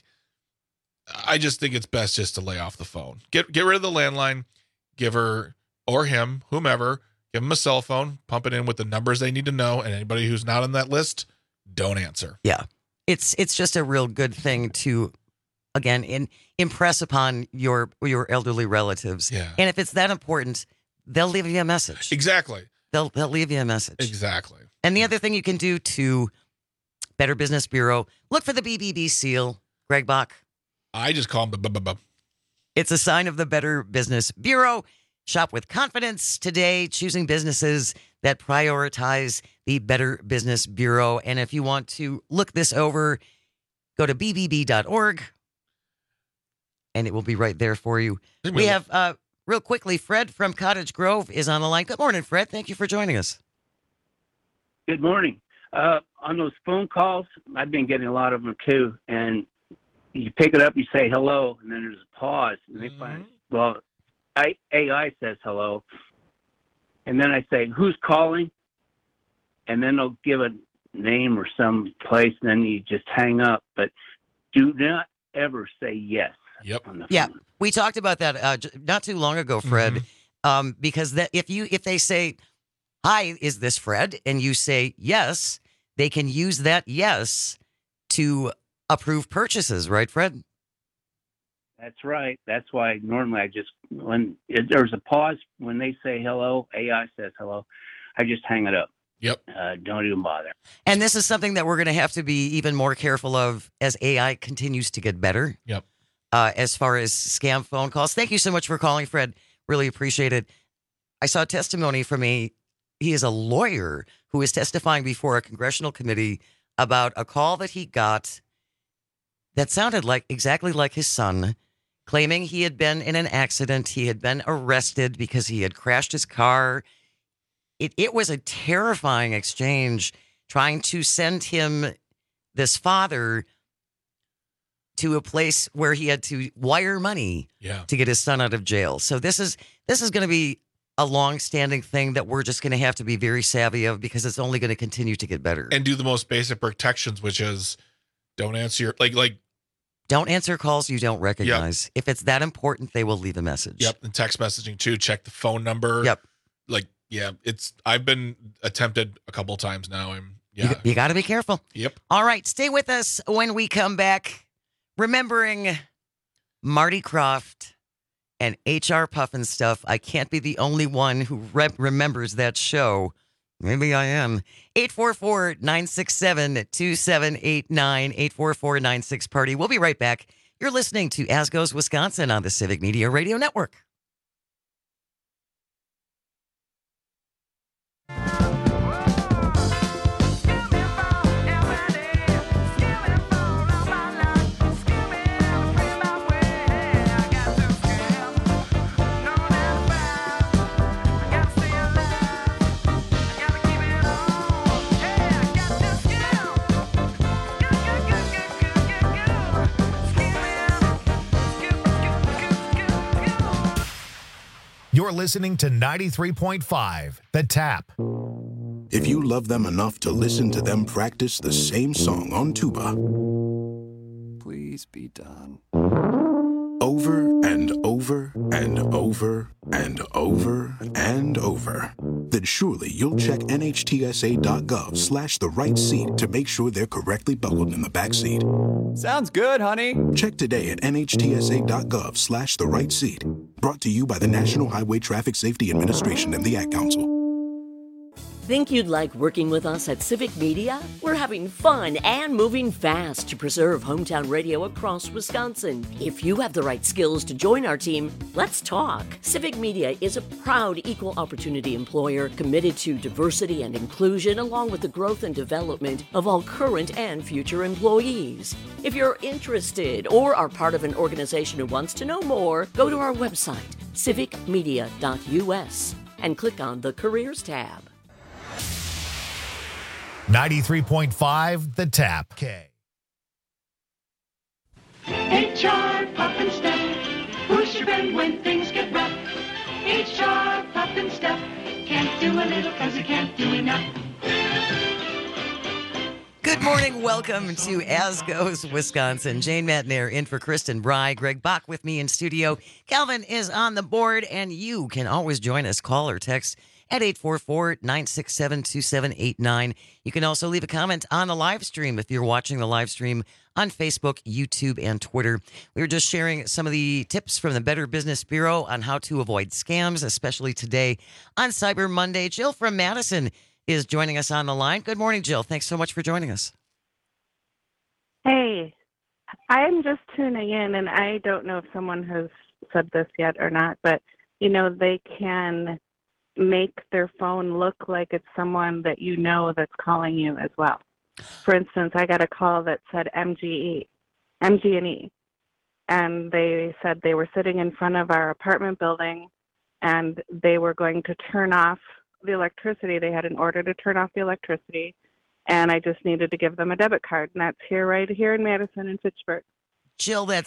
I just think it's best just to lay off the phone. Get rid of the landline. Give her or him, whomever, give them a cell phone. Pump it in with the numbers they need to know, and anybody who's not on that list, don't answer. Yeah. It's just a real good thing to, again, impress upon your elderly relatives. Yeah. And if it's that important, they'll leave you a message. Exactly. They'll leave you a message. Exactly. And the other thing you can do to Better Business Bureau, look for the BBB seal, Greg Bach. I just call them the It's a sign of the Better Business Bureau. Shop with confidence today, choosing businesses that prioritize the Better Business Bureau. And if you want to look this over, go to bbb.org, and it will be right there for you. We have, real quickly, Fred from Cottage Grove is on the line. Good morning, Fred. Thank you for joining us. Good morning. On those phone calls, I've been getting a lot of them too, and you pick it up, you say hello, and then there's a pause, and they find, AI says hello, and then I say, who's calling? And then they'll give a name or some place, and then you just hang up. But do not ever say yes. Yep. On the phone. Yeah, we talked about that not too long ago, Fred, because if they say, hi, is this Fred? And you say yes, they can use that yes to approve purchases, right, Fred? That's right. That's why normally when there's a pause, when they say hello, AI says hello, I just hang it up. Yep. Don't even bother. And this is something that we're going to have to be even more careful of as AI continues to get better. Yep. As far as scam phone calls. Thank you so much for calling, Fred. Really appreciate it. I saw a testimony from he is a lawyer who is testifying before a congressional committee about a call that he got that sounded exactly like his son, claiming he had been in an accident. He had been arrested because he had crashed his car. It was a terrifying exchange, trying to send him, this father, to a place where he had to wire money to get his son out of jail. So this is going to be a long-standing thing that we're just going to have to be very savvy of, because it's only going to continue to get better. And do the most basic protections, which is don't answer your don't answer calls you don't recognize. Yep. If it's that important, they will leave a message. Yep. And text messaging too. Check the phone number. Yep. I've been attempted a couple times now. You got to be careful. Yep. All right. Stay with us when we come back. Remembering Marty Krofft and HR Puffin stuff. I can't be the only one who remembers that show. Maybe I am. 844-967-2789, 844-96-PARTY. We'll be right back. You're listening to As Goes Wisconsin on the Civic Media Radio Network. You're listening to 93.5, The Tap. if you love them enough to listen to them practice the same song on tuba, Please be done. over and over and over and over and over, then surely you'll check NHTSA.gov/the right seat to make sure they're correctly buckled in the back seat. Sounds good, honey. Check today at NHTSA.gov/the right seat. Brought to you by the National Highway Traffic Safety Administration and the Ad Council. Think you'd like working with us at Civic Media? We're having fun and moving fast to preserve hometown radio across Wisconsin. If you have the right skills to join our team, let's talk. Civic Media is a proud equal opportunity employer committed to diversity and inclusion, along with the growth and development of all current and future employees. If you're interested or are part of an organization who wants to know more, go to our website, civicmedia.us, and click on the Careers tab. 93.5 The Tap. K. HR Pop and Step. Who's your friend when things get rough? HR Pop and Step. Can't do a little cause you can't do enough. Good morning. Welcome to As Goes Wisconsin. Jane Matnair in for Kristen Bry. Greg Bach with me in studio. Calvin is on the board, and you can always join us. Call or text at 844-967-2789. You can also leave a comment on the live stream if you're watching the live stream on Facebook, YouTube, and Twitter. We were just sharing some of the tips from the Better Business Bureau on how to avoid scams, especially today on Cyber Monday. Jill from Madison is joining us on the line. Good morning, Jill. Thanks so much for joining us. Hey, I'm just tuning in, and I don't know if someone has said this yet or not, but, you know, they can make their phone look like it's someone that you know that's calling you as well. For instance, I got a call that said MG&E, and they said they were sitting in front of our apartment building, and they were going to turn off the electricity. They had an order to turn off the electricity, and I just needed to give them a debit card, and that's right here in Madison and Fitchburg. Jill, that's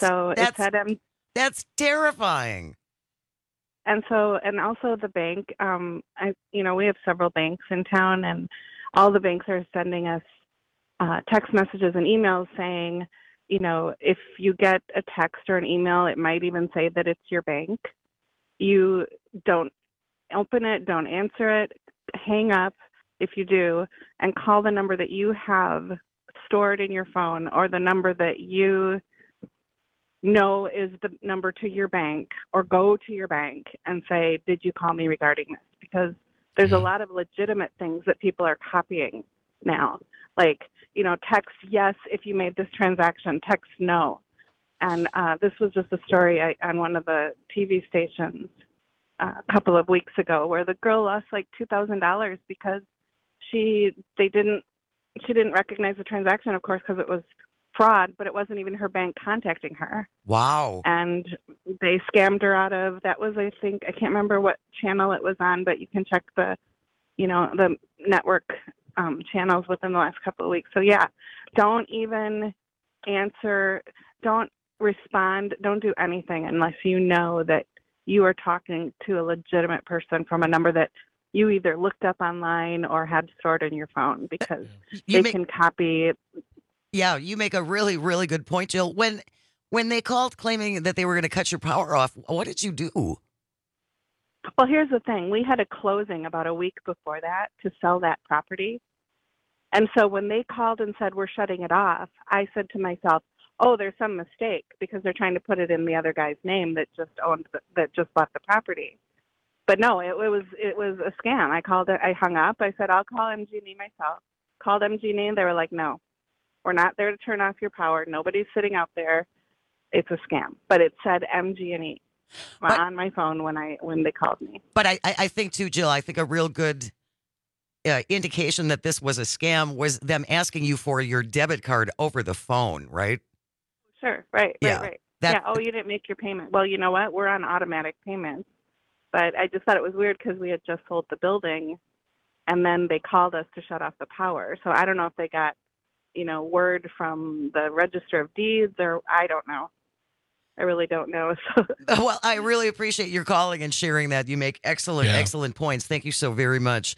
terrifying. And also the bank, we have several banks in town, and all the banks are sending us text messages and emails saying, you know, if you get a text or an email, it might even say that it's your bank. You don't open it, don't answer it, hang up if you do, and call the number that you have stored in your phone or the number that you know is the number to your bank, or go to your bank and say, did you call me regarding this? Because there's a lot of legitimate things that people are copying now. Like, you know, text yes if you made this transaction, text no. And this was just a story on one of the TV stations a couple of weeks ago where the girl lost like $2,000 because she didn't recognize the transaction, of course, because it was fraud, but it wasn't even her bank contacting her. Wow. And they scammed her out of, that was, I think, I can't remember what channel it was on, but you can check the network channels within the last couple of weeks. So yeah, don't even answer, don't respond, don't do anything unless you know that you are talking to a legitimate person from a number that you either looked up online or had stored in your phone, because they can copy. Yeah, you make a really, really good point, Jill. When they called claiming that they were going to cut your power off, what did you do? Well, here's the thing. We had a closing about a week before that to sell that property. And so when they called and said, we're shutting it off, I said to myself, oh, there's some mistake because they're trying to put it in the other guy's name that just bought the property. But no, it was a scam. I called it. I hung up. I said, I'll call MG&E myself. Called MG&E, and they were like, no, we're not there to turn off your power. Nobody's sitting out there. It's a scam. But it said MG&E on my phone when they called me. But I think too, Jill, I think a real good indication that this was a scam was them asking you for your debit card over the phone, right? Sure. Right. Yeah. Oh, you didn't make your payment. Well, you know what? We're on automatic payments. But I just thought it was weird because we had just sold the building, and then they called us to shut off the power. So I don't know if they got, word from the Register of Deeds, or I don't know. I really don't know. So. Well, I really appreciate your calling and sharing that. You make excellent points. Thank you so very much.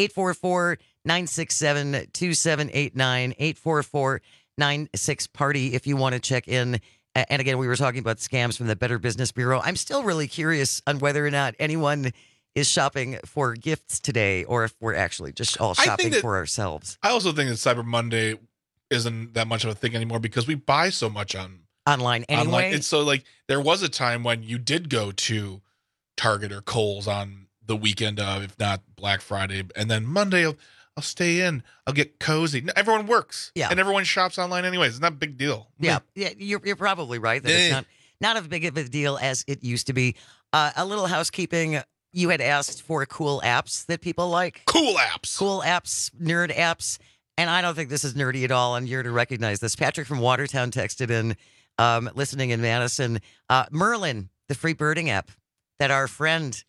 844-967-2789, 844-96-PARTY if you want to check in. And again, we were talking about scams from the Better Business Bureau. I'm still really curious on whether or not anyone is shopping for gifts today or if we're actually just all shopping for ourselves. I also think that Cyber Monday isn't that much of a thing anymore because we buy so much online anyway. It's so like there was a time when you did go to Target or Kohl's on the weekend of, if not Black Friday, and then Monday I'll stay in. I'll get cozy. Everyone works, and everyone shops online anyways. It's not a big deal. Yeah, you're probably right that it's not as big of a deal as it used to be. A little housekeeping. You had asked for cool apps that people like. Cool apps, nerd apps, and I don't think this is nerdy at all. And you're to recognize this. Patrick from Watertown texted in, listening in Madison. Merlin, the free birding app that our friend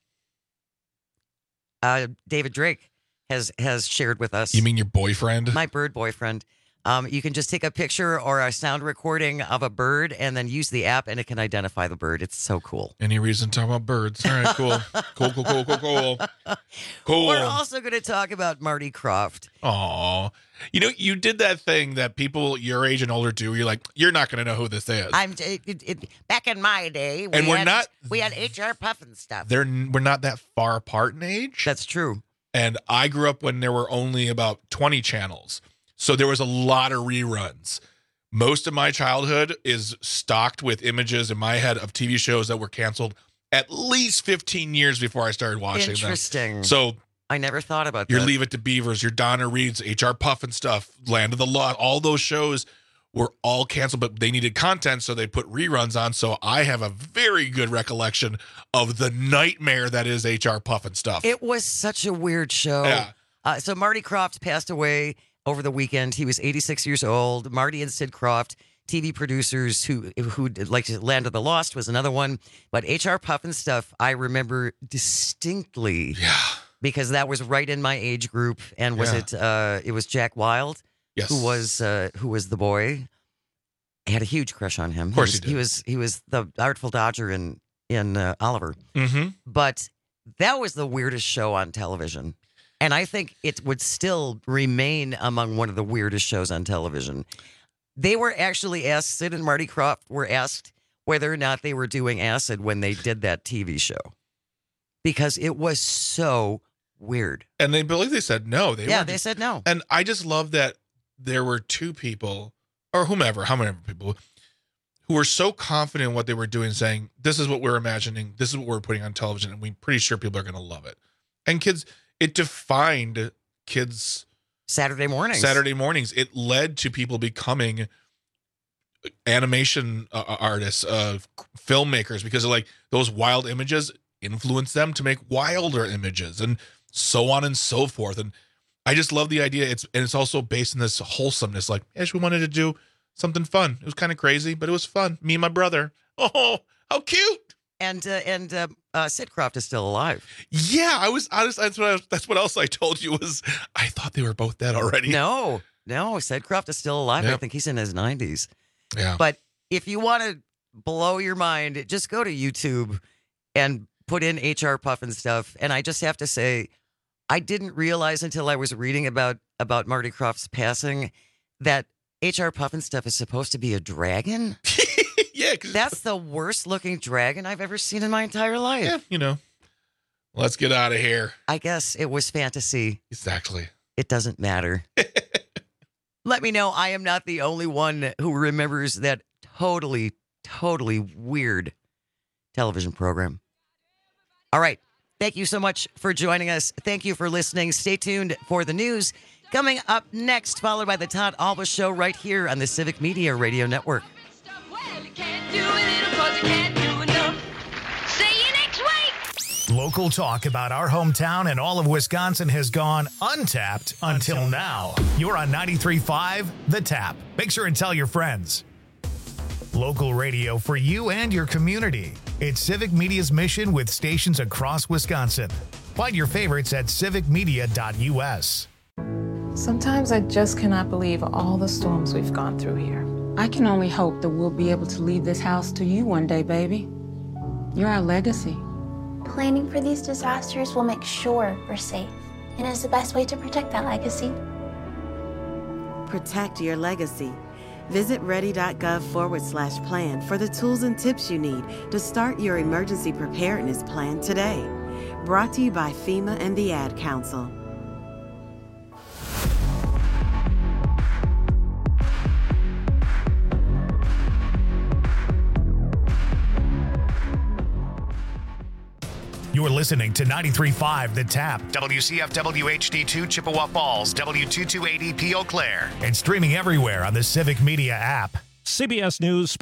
David Drake has shared with us. You mean your boyfriend? My bird boyfriend. You can just take a picture or a sound recording of a bird and then use the app, and it can identify the bird. It's so cool. Any reason to talk about birds? All right, cool. Cool. We're also going to talk about Marty Krofft. Aw. You know, you did that thing that people your age and older do. You're like, you're not going to know who this is. Back in my day, we had HR Puffin stuff. We're not that far apart in age. That's true. And I grew up when there were only about 20 channels. So there was a lot of reruns. Most of my childhood is stocked with images in my head of TV shows that were canceled at least 15 years before I started watching them. Interesting. So I never thought about that. Your Leave It to Beavers, your Donna Reeds, HR Puffin stuff, Land of the Lost, all those shows were all canceled, but they needed content, so they put reruns on. So I have a very good recollection of the nightmare that is HR Puffin stuff. It was such a weird show. Yeah. So Marty Krofft passed away over the weekend. He was 86 years old. Marty and Sid Krofft, TV producers who like Land of the Lost was another one. But HR Puffin stuff, I remember distinctly. Yeah. Because that was right in my age group. And it was Jack Wilde. Yes. Who was the boy? I had a huge crush on him. Of course he was the Artful Dodger in Oliver. Mm-hmm. But that was the weirdest show on television. And I think it would still remain among one of the weirdest shows on television. They were actually asked, Sid and Marty Krofft were asked whether or not they were doing acid when they did that TV show. Because it was so weird. And they believe they said no. They said no. And I just love that there were two people, or how many people, who were so confident in what they were doing, saying, this is what we're imagining, this is what we're putting on television, and we're pretty sure people are going to love it. And kids, it defined kids' Saturday mornings. It led to people becoming animation artists, filmmakers, because of like those wild images influenced them to make wilder images and so on and so forth. And I just love the idea. It's also based in this wholesomeness. Like, we wanted to do something fun. It was kind of crazy, but it was fun. Me and my brother. Oh, how cute! And Sid Krofft is still alive. Yeah, I was honest. That's what else I told you was I thought they were both dead already. No, Sid Krofft is still alive. Yep. I think he's in his 90s. Yeah. But if you want to blow your mind, just go to YouTube and put in HR Puffin stuff. And I just have to say, I didn't realize until I was reading about Marty Krofft's passing that HR Puffin stuff is supposed to be a dragon. Yeah. That's the worst looking dragon I've ever seen in my entire life. Yeah, let's get out of here. I guess it was fantasy. Exactly. It doesn't matter. Let me know. I am not the only one who remembers that totally, totally weird television program. All right. Thank you so much for joining us. Thank you for listening. Stay tuned for the news coming up next, followed by the Todd Alba Show right here on the Civic Media Radio Network. Local talk about our hometown and all of Wisconsin has gone untapped until now. You're on 93.5 The Tap. Make sure and tell your friends. Local radio for you and your community. It's Civic Media's mission with stations across Wisconsin. Find your favorites at civicmedia.us. Sometimes I just cannot believe all the storms we've gone through here. I can only hope that we'll be able to leave this house to you one day, baby. You're our legacy. Planning for these disasters will make sure we're safe, and is the best way to protect that legacy. Protect your legacy. Visit ready.gov/plan for the tools and tips you need to start your emergency preparedness plan today. Brought to you by FEMA and the Ad Council. You're listening to 93.5 The Tap, WCFW HD2 Chippewa Falls, W228EP Eau Claire, and streaming everywhere on the Civic Media app. CBS News